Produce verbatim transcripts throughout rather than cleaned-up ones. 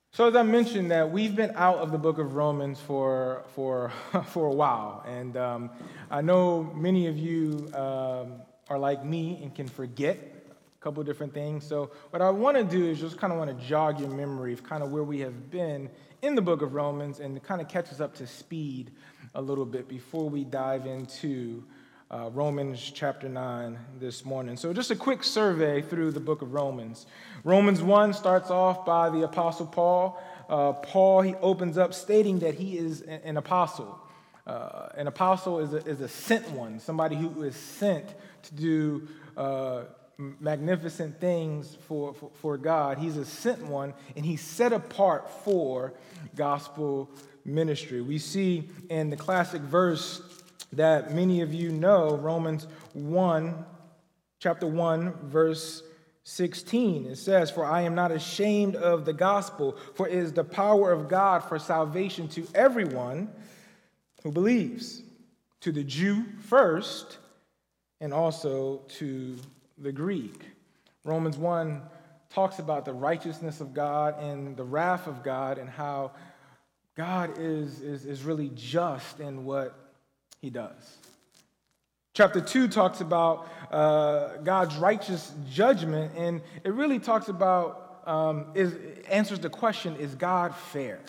So as I mentioned, that we've been out of the book of Romans for for for a while, and um, I know many of you um, are like me and can forget a couple of different things. So what I want to do is just kind of want to jog your memory of kind of where we have been in the book of Romans and kind of catch us up to speed a little bit before we dive into Uh, Romans chapter nine this morning. So just a quick survey through the book of Romans. Romans one starts off by the Apostle Paul. Uh, Paul, he opens up stating that he is an apostle. Uh, an apostle is a, is a sent one, somebody who is sent to do uh, magnificent things for, for, for God. He's a sent one, and he's set apart for gospel ministry. We see in the classic verse that many of you know, Romans one, chapter one, verse sixteen. It says, "For I am not ashamed of the gospel, for it is the power of God for salvation to everyone who believes, to the Jew first, and also to the Greek." Romans one talks about the righteousness of God and the wrath of God and how God is, is, is really just in what he does. Chapter two talks about uh, God's righteous judgment, and it really talks about, um, is answers the question, is God fair?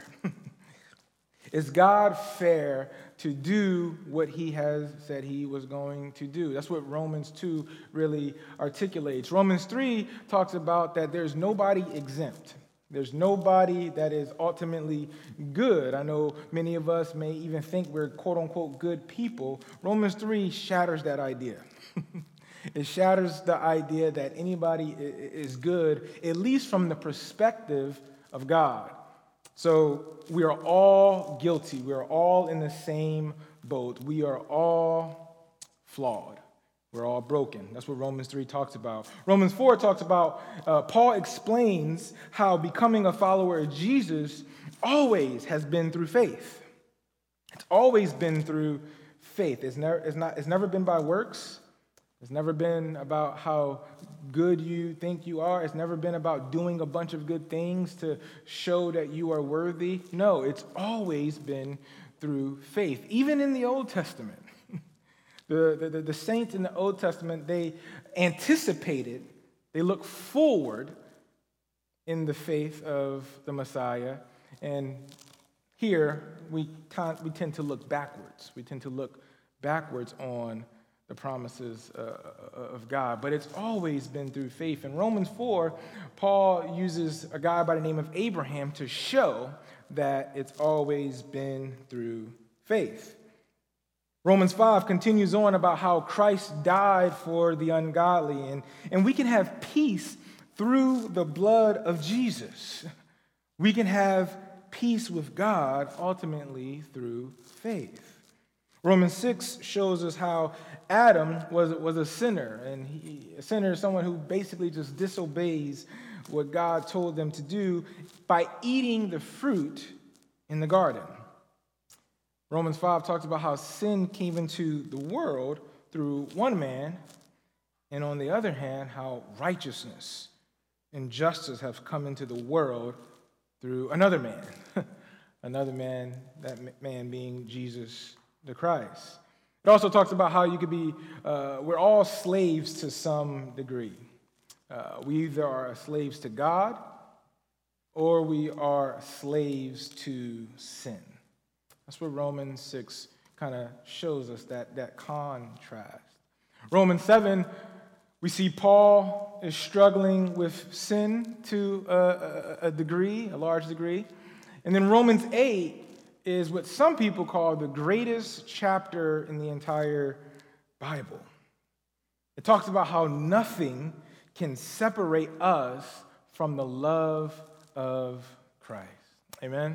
Is God fair to do what he has said he was going to do? That's what Romans two really articulates. Romans three talks about that there's nobody exempt. There's nobody that is ultimately good. I know many of us may even think we're quote-unquote good people. Romans three shatters that idea. It shatters the idea that anybody is good, at least from the perspective of God. So we are all guilty. We are all in the same boat. We are all flawed. We're all broken. That's what Romans three talks about. Romans four talks about, uh, Paul explains how becoming a follower of Jesus always has been through faith. It's always been through faith. It's never, it's not, it's never been by works. It's never been about how good you think you are. It's never been about doing a bunch of good things to show that you are worthy. No, it's always been through faith, even in the Old Testament. The, the, the saints in the Old Testament, they anticipated, they looked forward in the faith of the Messiah. And here, we, can't, we tend to look backwards. We tend to look backwards on the promises uh, of God. But it's always been through faith. In Romans four, Paul uses a guy by the name of Abraham to show that it's always been through faith. Romans five continues on about how Christ died for the ungodly, and, and we can have peace through the blood of Jesus. We can have peace with God ultimately through faith. Romans six shows us how Adam was, was a sinner, and he, a sinner is someone who basically just disobeys what God told them to do by eating the fruit in the garden. Romans five talks about how sin came into the world through one man, and on the other hand, how righteousness and justice have come into the world through another man. Another man, that man being Jesus the Christ. It also talks about how you could be, uh, we're all slaves to some degree. Uh, we either are slaves to God or we are slaves to sin. That's what Romans six kind of shows us, that, that contrast. Romans seven, we see Paul is struggling with sin to a, a, a degree, a large degree. And then Romans eight is what some people call the greatest chapter in the entire Bible. It talks about how nothing can separate us from the love of Christ. Amen?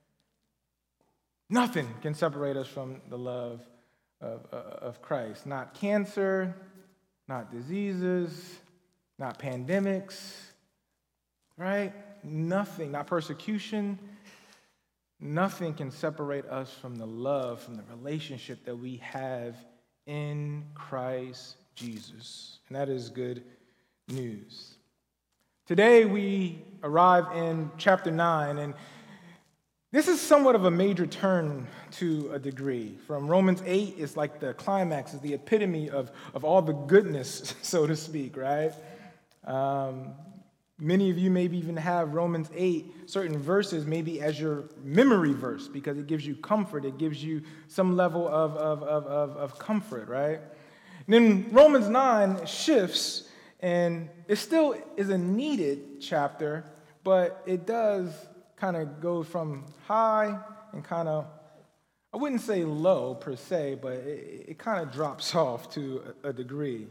Nothing can separate us from the love of, of Christ. Not cancer, not diseases, not pandemics, right? Nothing, not persecution. Nothing can separate us from the love, from the relationship that we have in Christ Jesus. And that is good news. Today we arrive in chapter nine, and this is somewhat of a major turn to a degree. From Romans eight, it's like the climax, it's the epitome of, of all the goodness, so to speak, right? Um, many of you maybe even have Romans eight, certain verses, maybe as your memory verse, because it gives you comfort, it gives you some level of, of, of, of, of comfort, right? And then Romans nine shifts, and it still is a needed chapter, but it does kind of go from high and kind of, I wouldn't say low per se, but it, it kind of drops off to a, a degree.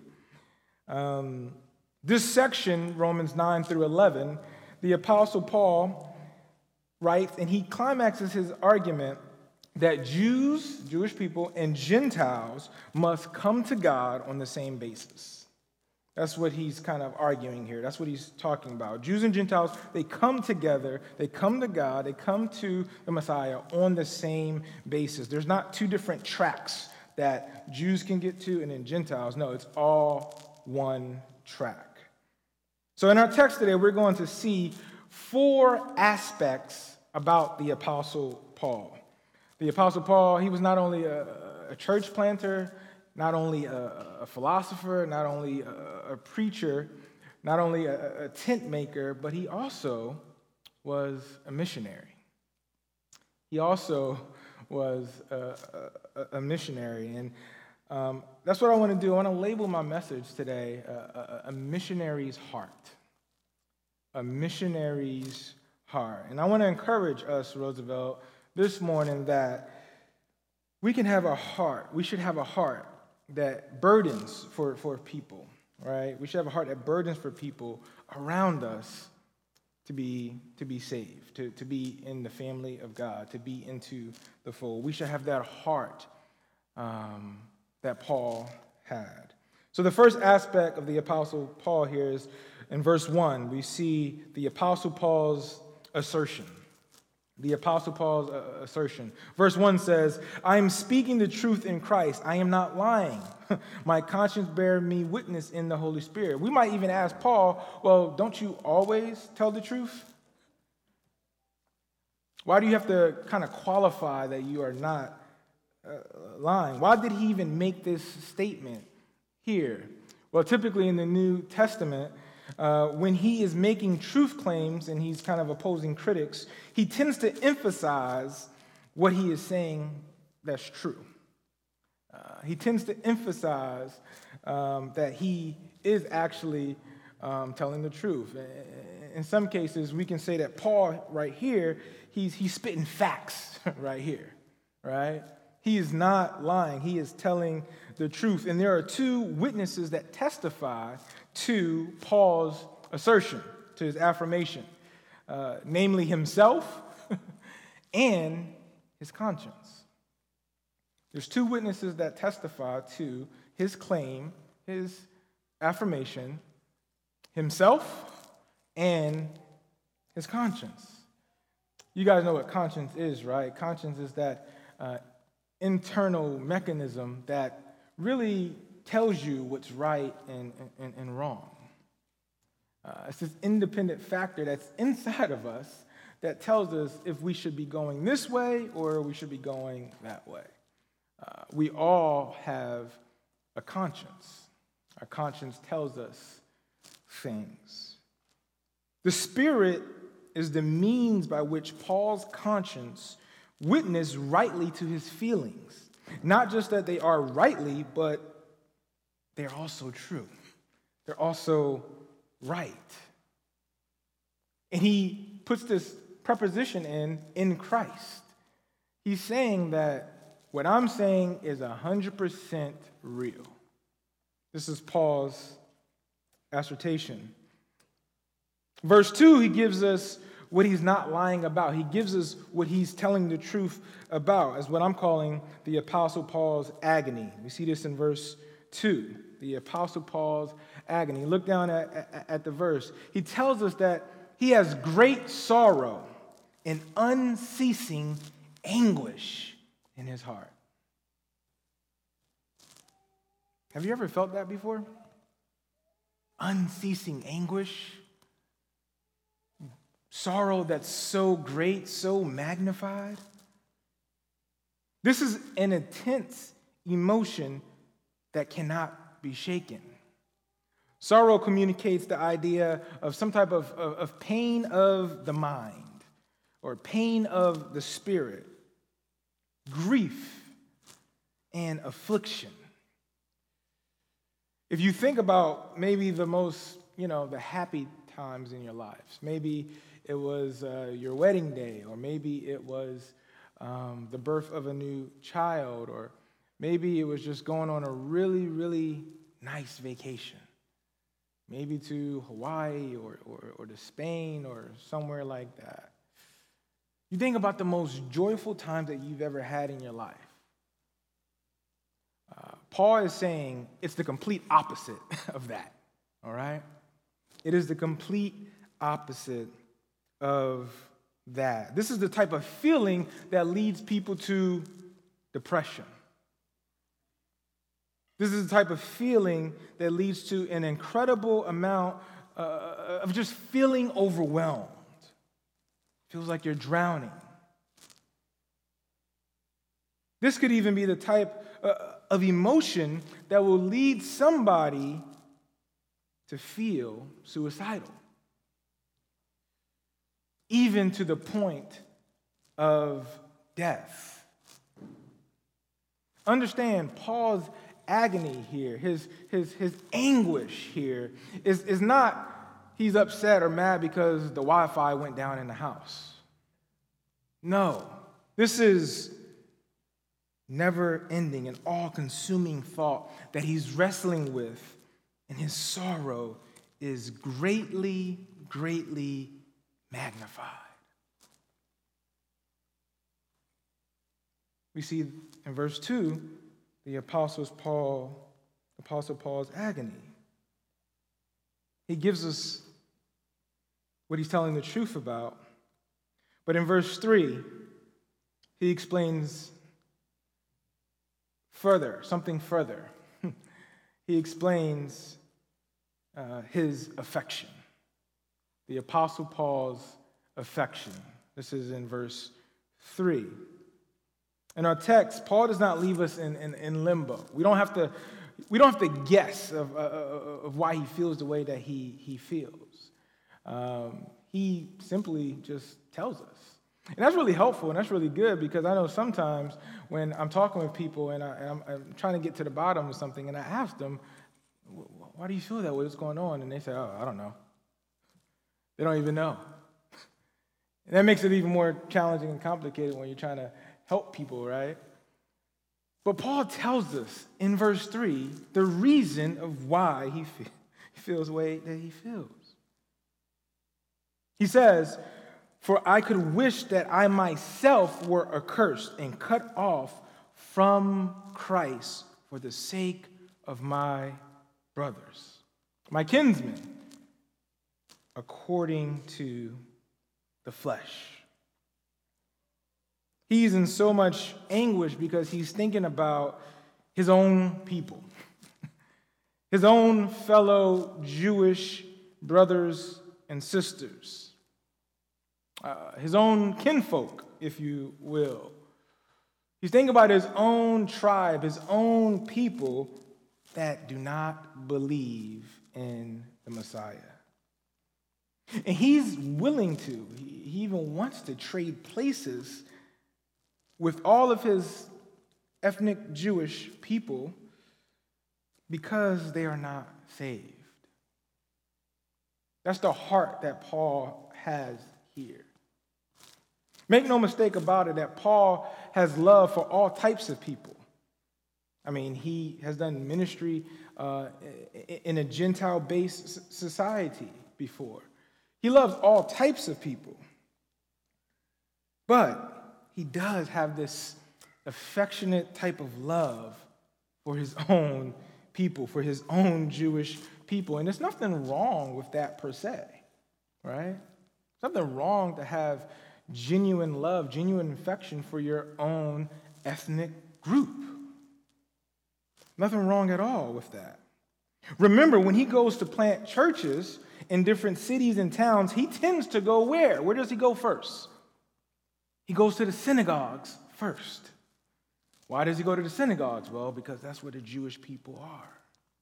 Um, this section, Romans nine through eleven, the Apostle Paul writes, and he climaxes his argument that Jews, Jewish people, and Gentiles must come to God on the same basis. That's what he's kind of arguing here. That's what he's talking about. Jews and Gentiles, they come together, they come to God, they come to the Messiah on the same basis. There's not two different tracks that Jews can get to and then Gentiles. No, it's all one track. So in our text today, we're going to see four aspects about the Apostle Paul. The Apostle Paul, he was not only a, a church planter, not only a, a philosopher, not only a, a preacher, not only a, a tent maker, but he also was a missionary. He also was a, a, a missionary. And um, that's what I want to do. I want to label my message today, uh, a, a missionary's heart. A missionary's heart. And I want to encourage us, Roosevelt, this morning that we can have a heart. We should have a heart that burdens for, for people, right? We should have a heart that burdens for people around us to be to be saved, to, to be in the family of God, to be into the fold. We should have that heart um, that Paul had. So the first aspect of the Apostle Paul here is in verse one, we see the Apostle Paul's assertion. The Apostle Paul's uh, assertion. Verse one says, I am speaking the truth in Christ. I am not lying. My conscience bears me witness in the Holy Spirit. We might even ask Paul, well, don't you always tell the truth? Why do you have to kind of qualify that you are not uh, lying? Why did he even make this statement here? Well, typically in the New Testament, Uh, when he is making truth claims and he's kind of opposing critics, he tends to emphasize what he is saying that's true. Uh, he tends to emphasize um, that he is actually um, telling the truth. In some cases, we can say that Paul right here, he's, he's spitting facts right here, right? He is not lying. He is telling the truth. And there are two witnesses that testify to Paul's assertion, to his affirmation, uh, namely himself and his conscience. There's two witnesses that testify to his claim, his affirmation, himself and his conscience. You guys know what conscience is, right? Conscience is that uh, internal mechanism that really tells you what's right and, and, and wrong. Uh, it's this independent factor that's inside of us that tells us if we should be going this way or we should be going that way. Uh, we all have a conscience. Our conscience tells us things. The Spirit is the means by which Paul's conscience witnessed rightly to his feelings. Not just that they are rightly, but they're also true. They're also right. And he puts this preposition in, in Christ. He's saying that what I'm saying is one hundred percent real. This is Paul's assertion. Verse two, he gives us what he's not lying about. He gives us what he's telling the truth about, as what I'm calling the Apostle Paul's agony. We see this in verse two, the Apostle Paul's agony. Look down at, at, at the verse. He tells us that he has great sorrow and unceasing anguish in his heart. Have you ever felt that before? Unceasing anguish? sorrow that's so great, so magnified. This is an intense emotion that cannot be shaken. Sorrow communicates the idea of some type of, of, of pain of the mind or pain of the spirit, grief and affliction. If you think about maybe the most, you know, the happy times in your lives, maybe it was uh, your wedding day, or maybe it was um, the birth of a new child, or maybe it was just going on a really, really nice vacation, maybe to Hawaii or, or, or to Spain or somewhere like that. You think about the most joyful times that you've ever had in your life. Uh, Paul is saying it's the complete opposite of that, all right? It is the complete opposite of that. This is the type of feeling that leads people to depression. This is the type of feeling that leads to an incredible amount uh, of just feeling overwhelmed. Feels like you're drowning. This could even be the type uh, of emotion that will lead somebody to feel suicidal, even to the point of death. Understand, Paul's agony here, his, his, his anguish here, is, is not he's upset or mad because the Wi-Fi went down in the house. No, this is never-ending and all-consuming thought that he's wrestling with, and his sorrow is greatly, greatly magnified. We see in verse two the Apostles Paul, Apostle Paul's agony. He gives us what he's telling the truth about. But in verse three, he explains further, something further. He explains uh, his affection, the Apostle Paul's affection. This is in verse three. In our text, Paul does not leave us in, in, in limbo. We don't have to, we don't have to guess of, uh, of why he feels the way that he, he feels. Um, he simply just tells us. And that's really helpful, and that's really good, because I know sometimes when I'm talking with people and, I, and I'm, I'm trying to get to the bottom of something, and I ask them, why do you feel that way? What's going on? And they say, oh, I don't know. They don't even know. And that makes it even more challenging and complicated when you're trying to help people, right? But Paul tells us in verse three the reason of why he, feel, he feels the way that he feels. He says, for I could wish that I myself were accursed and cut off from Christ for the sake of my brothers, my kinsmen, according to the flesh. He's in so much anguish because he's thinking about his own people, his own fellow Jewish brothers and sisters, uh, his own kinfolk, if you will. He's thinking about his own tribe, his own people that do not believe in the Messiah. And he's willing to, he even wants to trade places with all of his ethnic Jewish people because they are not saved. That's the heart that Paul has here. Make no mistake about it that Paul has love for all types of people. I mean, he has done ministry uh, in a Gentile-based society before. He loves all types of people. But he does have this affectionate type of love for his own people, for his own Jewish people. And there's nothing wrong with that per se, right? There's nothing wrong to have genuine love, genuine affection for your own ethnic group. Nothing wrong at all with that. Remember, when he goes to plant churches in different cities and towns, he tends to go where? Where does he go first? He goes to the synagogues first. Why does he go to the synagogues? Well, because that's where the Jewish people are.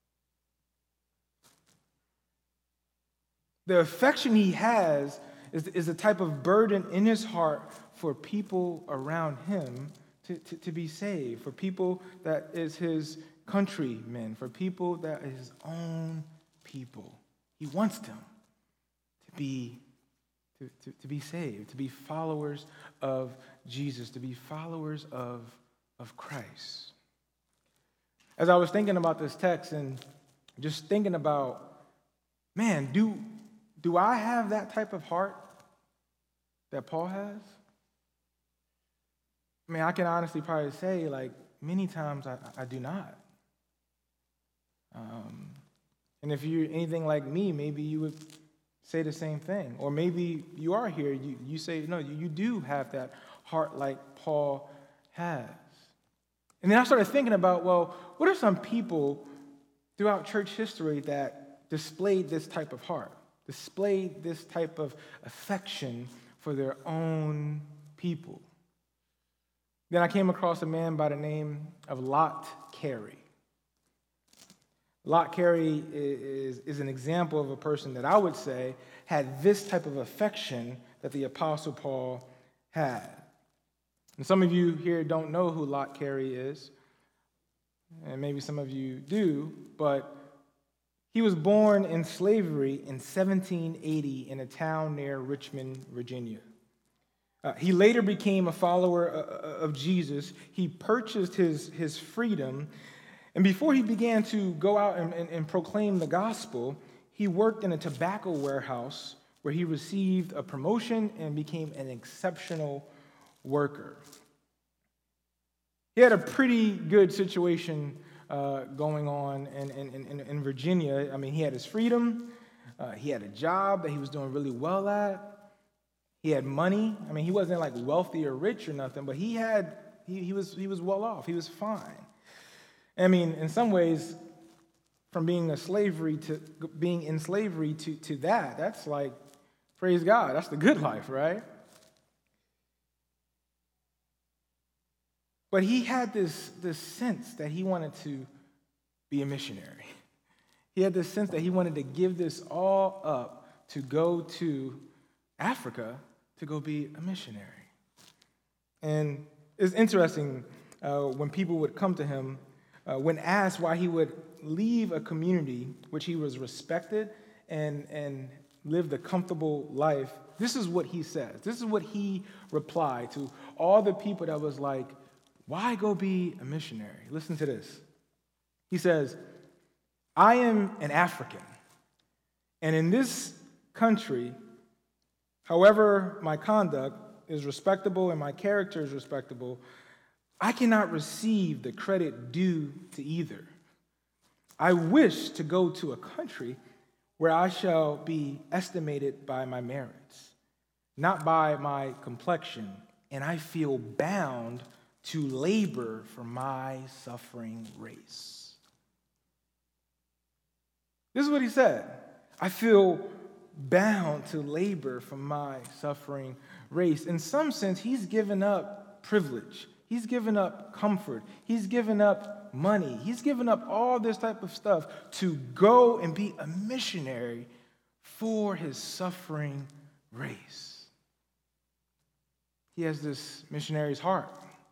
The affection he has is, is a type of burden in his heart for people around him to, to, to be saved, for people that is his countrymen, for people that is his own people. He wants them to be To, to, to be saved, to be followers of Jesus, to be followers of, of Christ. As I was thinking about this text and just thinking about, man, do, do I have that type of heart that Paul has? I mean, I can honestly probably say, like, many times I, I do not. Um, and if you're anything like me, maybe you would say the same thing. Or maybe you are here, you, you say, no, you, you do have that heart like Paul has. And then I started thinking about, well, what are some people throughout church history that displayed this type of heart, displayed this type of affection for their own people? Then I came across a man by the name of Lot Carey. Lot Carey is, is an example of a person that I would say had this type of affection that the Apostle Paul had. And some of you here don't know who Lot Carey is, and maybe some of you do, but he was born in slavery in seventeen eighty in a town near Richmond, Virginia. Uh, he later became a follower of Jesus. He purchased his, his freedom. And before he began to go out and, and, and proclaim the gospel, he worked in a tobacco warehouse where he received a promotion and became an exceptional worker. He had a pretty good situation uh, going on in, in, in, in Virginia. I mean, he had his freedom. Uh, he had a job that he was doing really well at. He had money. I mean, he wasn't like wealthy or rich or nothing, but he had he, he was he was well off. He was fine. I mean, in some ways, from being a slavery to being in slavery to, to that, that's like, praise God, that's the good life, right? But he had this, this sense that he wanted to be a missionary. He had this sense that he wanted to give this all up to go to Africa to go be a missionary. And it's interesting uh, when people would come to him, Uh, when asked why he would leave a community which he was respected and, and lived a comfortable life, this is what he says. This is what he replied to all the people that was like, why go be a missionary? Listen to this. He says, I am an African, and in this country, however my conduct is respectable and my character is respectable, I cannot receive the credit due to either. I wish to go to a country where I shall be estimated by my merits, not by my complexion, and I feel bound to labor for my suffering race. This is what he said. I feel bound to labor for my suffering race. In some sense, he's given up privilege. He's given up comfort. He's given up money. He's given up all this type of stuff to go and be a missionary for his suffering race. He has this missionary's heart.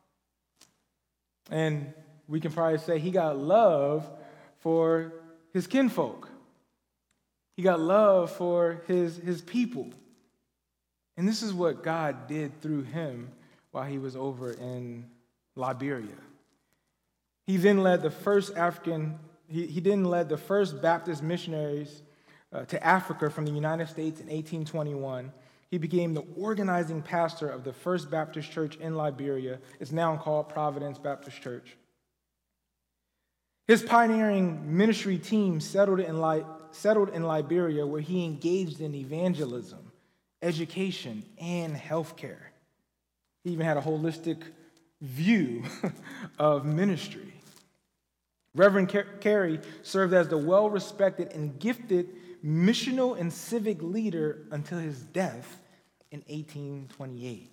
And we can probably say he got love for his kinfolk. He got love for his, his people. And this is what God did through him while he was over in Liberia. He then led the first African, he, he then led the first Baptist missionaries uh, to Africa from the United States in eighteen twenty-one. He became the organizing pastor of the First Baptist Church in Liberia. It's now called Providence Baptist Church. His pioneering ministry team settled in, Li- settled in Liberia, where he engaged in evangelism, education, and healthcare. He even had a holistic view of ministry. Reverend Carey served as the well-respected and gifted missional and civic leader until his death in eighteen twenty-eight.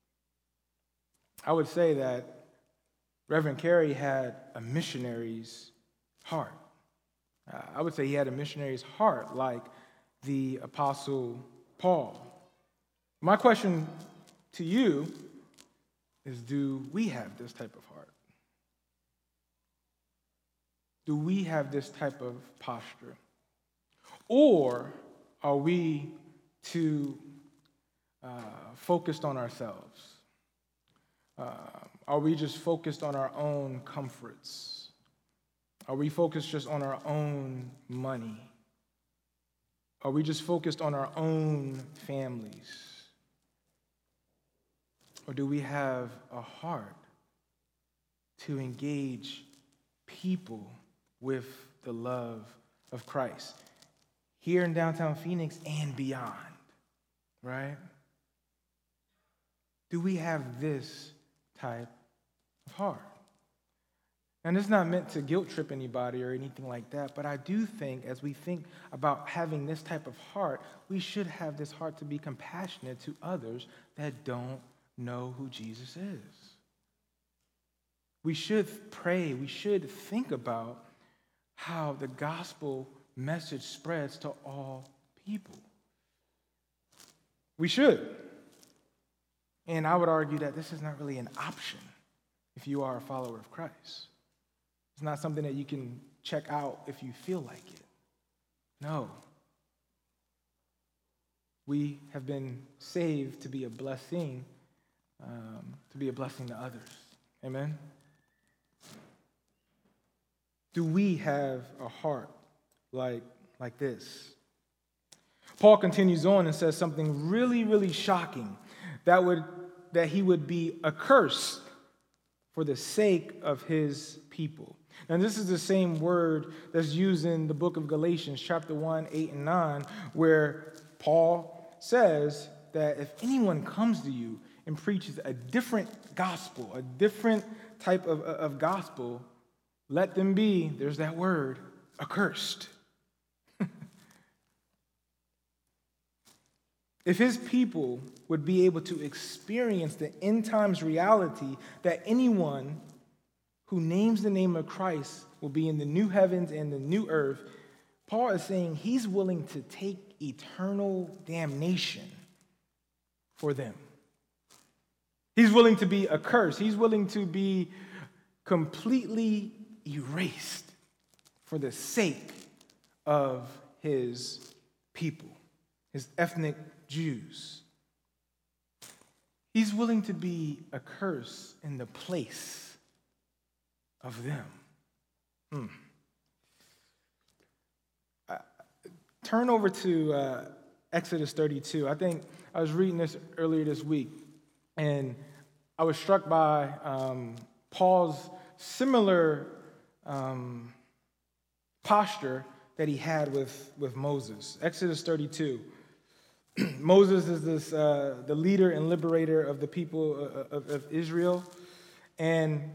I would say that Reverend Carey had a missionary's heart. Uh, I would say he had a missionary's heart like the Apostle Paul. My question to you is, do we have this type of heart? Do we have this type of posture? Or are we too uh, focused on ourselves? Uh, are we just focused on our own comforts? Are we focused just on our own money? Are we just focused on our own families? Or do we have a heart to engage people with the love of Christ here in downtown Phoenix and beyond, right? Do we have this type of heart? And it's not meant to guilt trip anybody or anything like that, but I do think as we think about having this type of heart, we should have this heart to be compassionate to others that don't know who Jesus is. We should pray, we should think about how the gospel message spreads to all people. We should. And I would argue that this is not really an option if you are a follower of Christ. It's not something that you can check out if you feel like it. No. We have been saved to be a blessing, um, to be a blessing to others. Amen? Do we have a heart like, like this? Paul continues on and says something really, really shocking, that would that he would be accursed for the sake of his people. And this is the same word that's used in the book of Galatians, chapter one, eight, and nine, where Paul says that if anyone comes to you and preaches a different gospel, a different type of, of gospel, let them be, there's that word, accursed. If his people would be able to experience the end times reality that anyone who names the name of Christ will be in the new heavens and the new earth, Paul is saying he's willing to take eternal damnation for them. He's willing to be accursed. He's willing to be completely erased for the sake of his people, his ethnic Jews. He's willing to be accursed in the place of them. Hmm. Uh, turn over to uh, Exodus thirty-two. I think I was reading this earlier this week, and I was struck by um, Paul's similar um, posture that he had with, with Moses. Exodus thirty-two. Moses is this uh, the leader and liberator of the people of, of Israel, and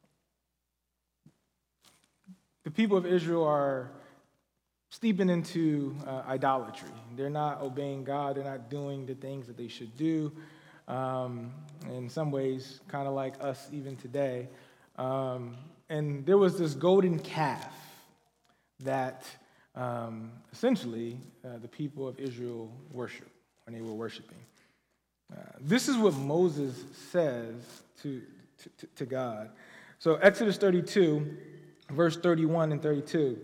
the people of Israel are steeping into uh, idolatry. They're not obeying God. They're not doing the things that they should do. Um, in some ways, kind of like us even today. Um, and there was this golden calf that Um, essentially, uh, the people of Israel worship when they were worshiping. Uh, this is what Moses says to, to, to God. So Exodus thirty-two, verse thirty-one and thirty-two.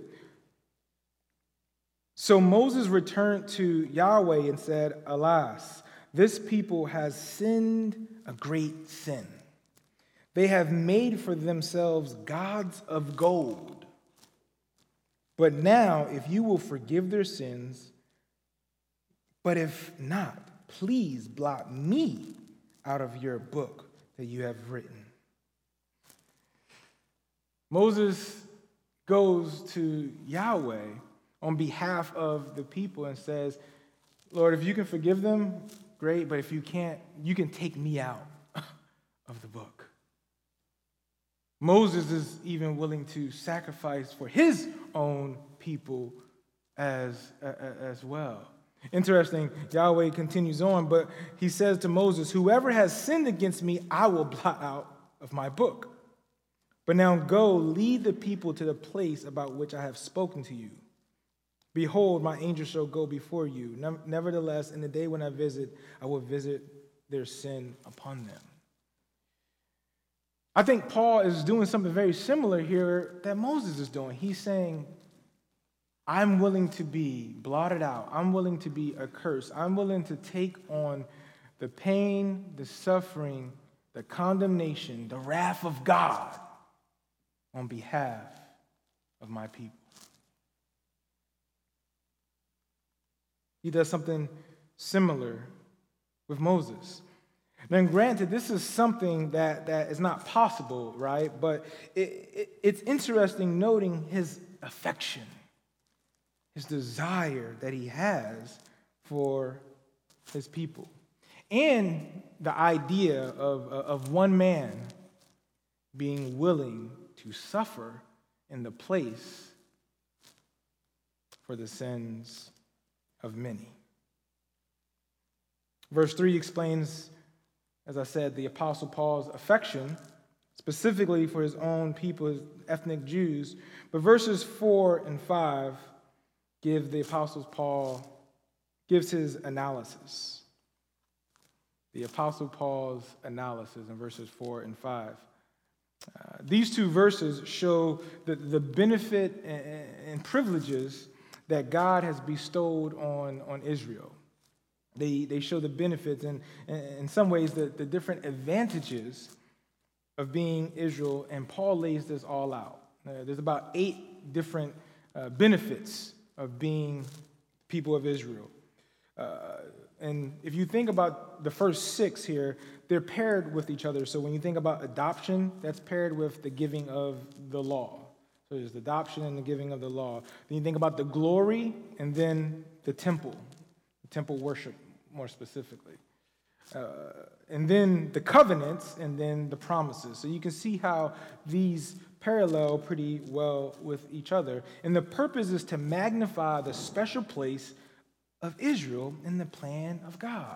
So Moses returned to Yahweh and said, "Alas, this people has sinned a great sin. They have made for themselves gods of gold. But now, if you will forgive their sins, but if not, please blot me out of your book that you have written." Moses goes to Yahweh on behalf of the people and says, "Lord, if you can forgive them, great, but if you can't, you can take me out of the book." Moses is even willing to sacrifice for his own people as, as well. Interesting, Yahweh continues on, but he says to Moses, whoever has sinned against me, I will blot out of my book. But now go, lead the people to the place about which I have spoken to you. Behold, my angel shall go before you. Nevertheless, in the day when I visit, I will visit their sin upon them. I think Paul is doing something very similar here that Moses is doing. He's saying, I'm willing to be blotted out. I'm willing to be accursed. I'm willing to take on the pain, the suffering, the condemnation, the wrath of God on behalf of my people. He does something similar with Moses. Now, granted, this is something that, that is not possible, right? But it, it, it's interesting noting his affection, his desire that he has for his people, and the idea of, of one man being willing to suffer in the place for the sins of many. Verse three explains, as I said, the Apostle Paul's affection, specifically for his own people, his ethnic Jews. But verses four and five give the Apostle Paul, gives his analysis. The Apostle Paul's analysis in verses four and five. Uh, these two verses show the, the benefit and, and privileges that God has bestowed on, on Israel. They, they show the benefits and, in some ways, the, the different advantages of being Israel, and Paul lays this all out. Uh, there's about eight different uh, benefits of being people of Israel. Uh, and if you think about the first six here, they're paired with each other. So when you think about adoption, that's paired with the giving of the law. So there's the adoption and the giving of the law. Then you think about the glory and then the temple, the temple worship more specifically. Uh, and then the covenants and then the promises. So you can see how these parallel pretty well with each other. And the purpose is to magnify the special place of Israel in the plan of God.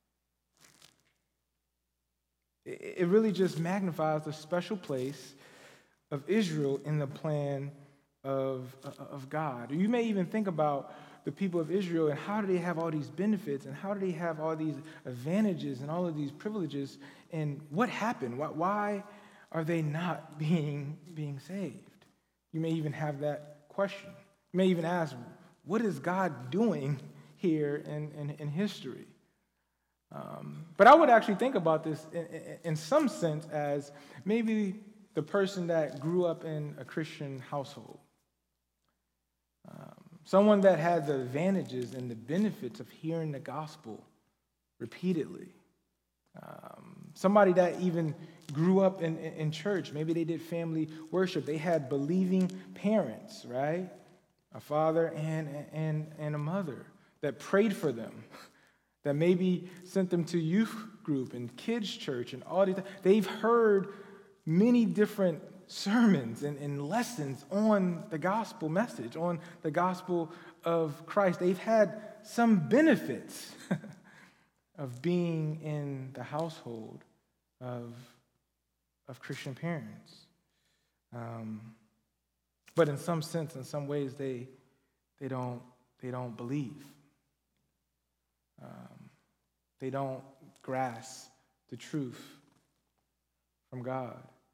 It really just magnifies the special place of Israel in the plan of, of God. You may even think about the people of Israel and how do they have all these benefits and how do they have all these advantages and all of these privileges, and what happened? Why, why are they not being, being saved? You may even have that question. You may even ask, what is God doing here in, in, in history? Um, but I would actually think about this in, in, in some sense as maybe the person that grew up in a Christian household. Um, someone that had the advantages and the benefits of hearing the gospel repeatedly. Um, somebody that even grew up in, in, in church. Maybe they did family worship. They had believing parents, right? A father and, and, and a mother that prayed for them, that maybe sent them to youth group and kids church and all these. They've heard many different sermons and, and lessons on the gospel message, on the gospel of Christ. They've had some benefits of being in the household of, of Christian parents. Um, but in some sense, in some ways, they, they, don't, they don't believe. Um, they don't grasp the truth from God.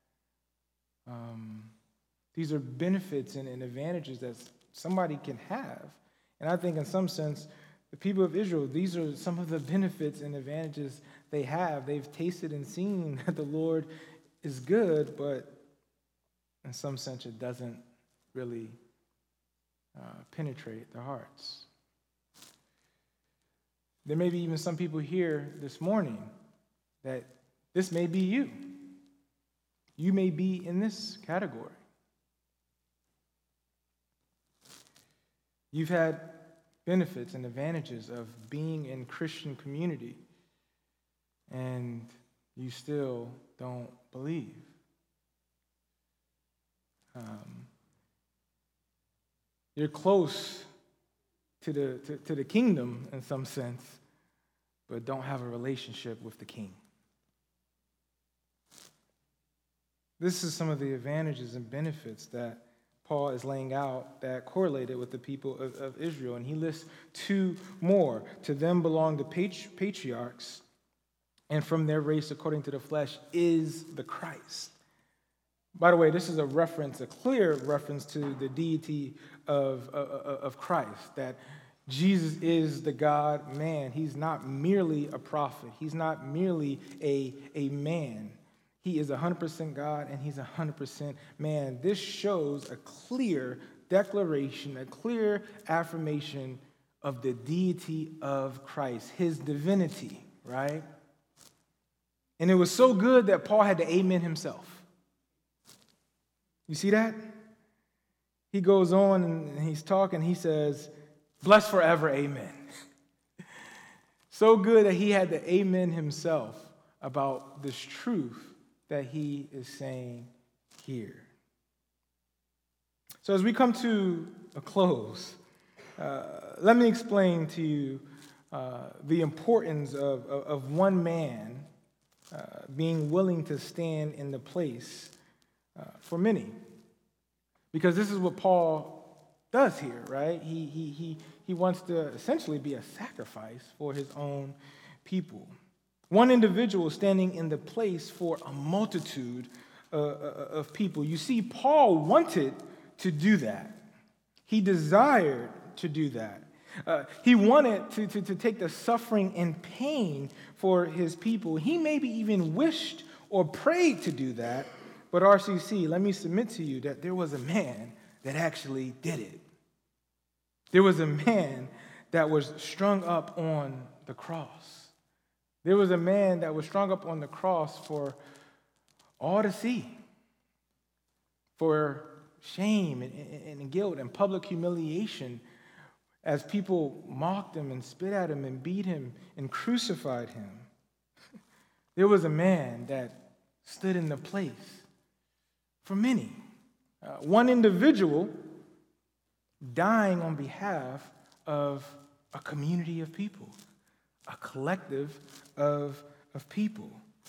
Um, these are benefits and, and advantages that somebody can have. And I think in some sense, the people of Israel, these are some of the benefits and advantages they have. They've tasted and seen that the Lord is good, but in some sense it doesn't really uh, penetrate their hearts. There may be even some people here this morning that this may be you. You may be in this category. You've had benefits and advantages of being in Christian community, and you still don't believe. Um, you're close to the, to, to the kingdom in some sense, but don't have a relationship with the king. This is some of the advantages and benefits that Paul is laying out that correlated with the people of, of Israel. And he lists two more. To them belong the patri- patriarchs, and from their race, according to the flesh, is the Christ. By the way, this is a reference, a clear reference to the deity of, of, of Christ, that Jesus is the God-man. He's not merely a prophet. He's not merely a, a man. He is one hundred percent God, and he's one hundred percent man. This shows a clear declaration, a clear affirmation of the deity of Christ, his divinity, right? And it was so good that Paul had to amen himself. You see that? He goes on and he's talking. He says, blessed forever, amen. So good that he had to amen himself about this truth that he is saying here. So as we come to a close, uh, let me explain to you uh, the importance of, of, of one man uh, being willing to stand in the place uh, for many. Because this is what Paul does here, right? He, he, he, he wants to essentially be a sacrifice for his own people. One individual standing in the place for a multitude uh, of people. You see, Paul wanted to do that. He desired to do that. Uh, he wanted to, to, to take the suffering and pain for his people. He maybe even wished or prayed to do that. But R C C, let me submit to you that there was a man that actually did it. There was a man that was strung up on the cross. There was a man that was strung up on the cross for all to see, for shame and, and, and guilt and public humiliation as people mocked him and spit at him and beat him and crucified him. There was a man that stood in the place for many. Uh, one individual dying on behalf of a community of people, a collective of, of people.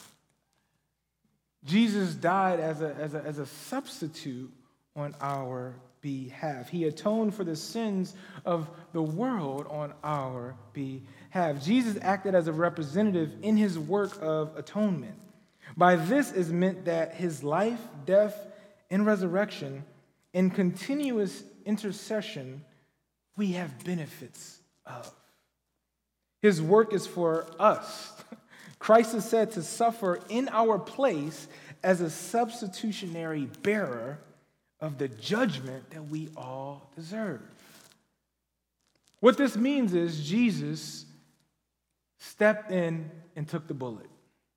Jesus died as a, as, a, as a substitute on our behalf. He atoned for the sins of the world on our behalf. Jesus acted as a representative in his work of atonement. By this is meant that his life, death, and resurrection, in continuous intercession, we have benefits of. His work is for us. Christ is said to suffer in our place as a substitutionary bearer of the judgment that we all deserve. What this means is Jesus stepped in and took the bullet.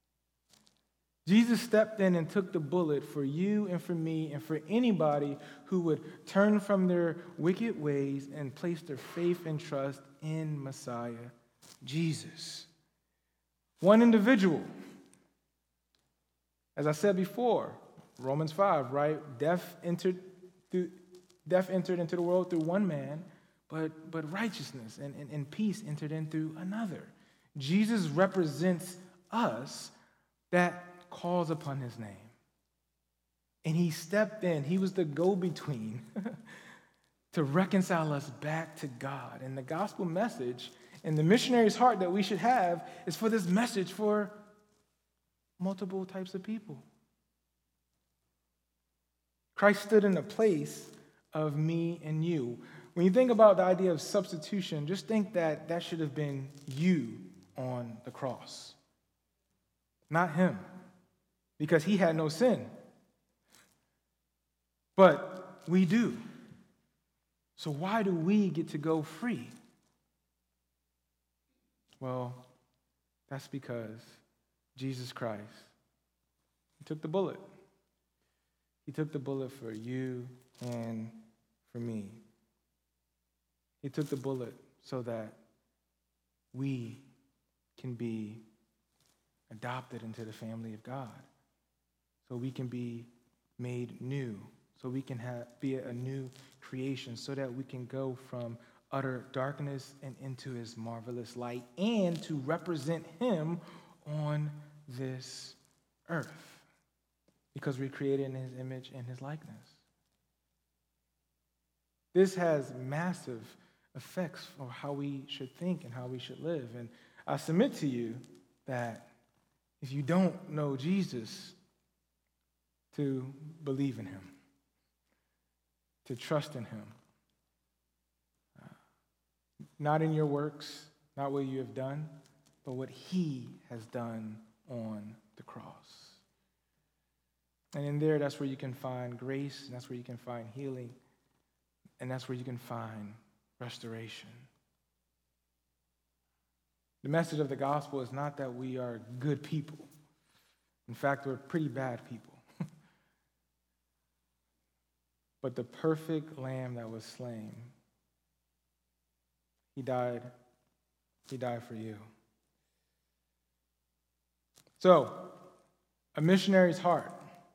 Jesus stepped in and took the bullet for you and for me and for anybody who would turn from their wicked ways and place their faith and trust in Messiah Jesus. One individual. As I said before, Romans five, right? Death entered through death entered into the world through one man, but, but righteousness and, and, and peace entered in through another. Jesus represents us that calls upon his name. And he stepped in. He was the go-between to reconcile us back to God. And the gospel message and the missionary's heart that we should have is for this message for multiple types of people. Christ stood in the place of me and you. When you think about the idea of substitution, just think that that should have been you on the cross, not him, because he had no sin. But we do. So why do we get to go free? Well, that's because Jesus Christ, he took the bullet. He took the bullet for you and for me. He took the bullet so that we can be adopted into the family of God, so we can be made new, so we can have, be a new creation, so that we can go from utter darkness and into his marvelous light, and to represent him on this earth, because we're created in his image and his likeness. This has massive effects for how we should think and how we should live. And I submit to you that if you don't know Jesus, to believe in him, to trust in him. Uh, not in your works, not what you have done, but what he has done on the cross. And in there, that's where you can find grace, and that's where you can find healing, and that's where you can find restoration. The message of the gospel is not that we are good people. In fact, we're pretty bad people. But the perfect lamb that was slain, he died, he died for you. So, a missionary's heart.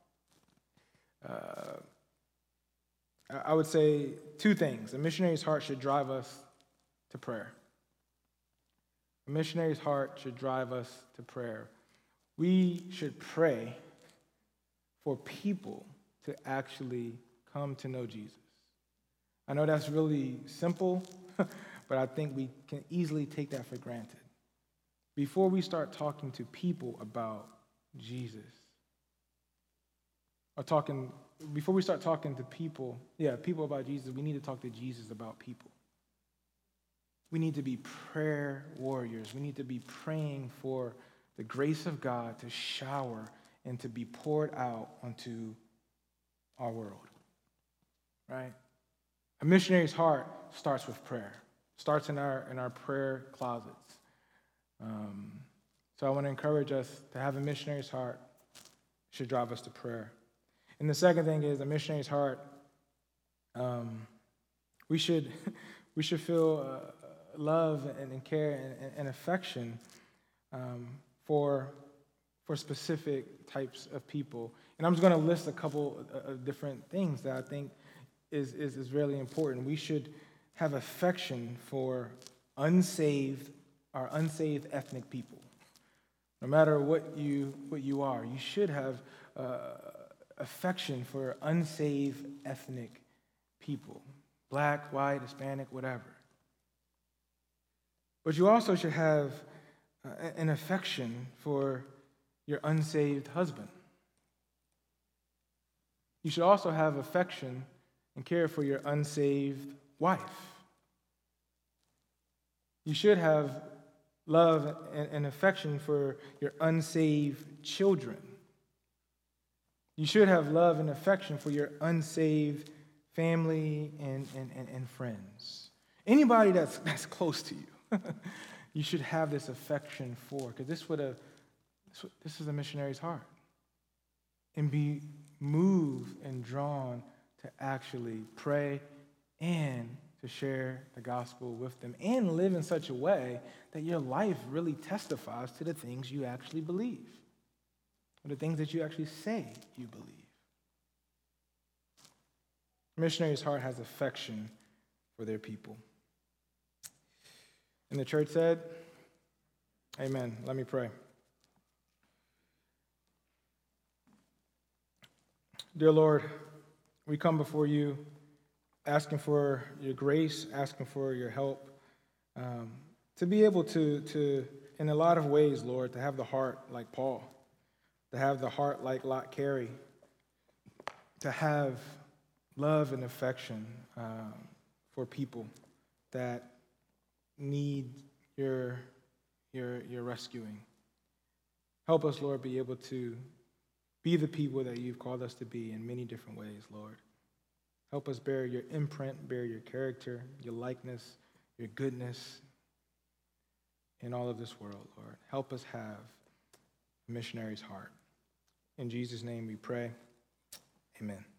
Uh, I would say two things. A missionary's heart should drive us to prayer. A missionary's heart should drive us to prayer. We should pray for people to actually come to know Jesus. I know that's really simple, but I think we can easily take that for granted. Before we start talking to people about Jesus, or talking, before we start talking to people, yeah, people about Jesus, we need to talk to Jesus about people. We need to be prayer warriors. We need to be praying for the grace of God to shower and to be poured out onto our world. Right? A missionary's heart starts with prayer. Starts in our in our prayer closets. Um, so I want to encourage us to have a missionary's heart. It should drive us to prayer. And the second thing is a missionary's heart. Um, we should we should feel uh, love and, and care and, and affection um, for for specific types of people. And I'm just going to list a couple of different things that I think is, is, is really important. We should have affection for unsaved or unsaved ethnic people. No matter what you what you are, you should have uh, affection for unsaved ethnic people. Black, white, Hispanic, whatever. But you also should have uh, an affection for your unsaved husband. You should also have affection and care for your unsaved wife. You should have love and, and affection for your unsaved children. You should have love and affection for your unsaved family and, and, and, and friends. Anybody that's, that's close to you, you should have this affection for, because this would have this, this is a missionary's heart. And be moved and drawn to actually pray and to share the gospel with them and live in such a way that your life really testifies to the things you actually believe, or the things that you actually say you believe. A missionary's heart has affection for their people. And the church said, amen. Let me pray. Dear Lord, we come before you asking for your grace, asking for your help, um, to be able to, to, in a lot of ways, Lord, to have the heart like Paul, to have the heart like Lot Carey, to have love and affection um, for people that need your, your, your rescuing. Help us, Lord, be able to be the people that you've called us to be in many different ways, Lord. Help us bear your imprint, bear your character, your likeness, your goodness in all of this world, Lord. Help us have a missionary's heart. In Jesus' name we pray. Amen.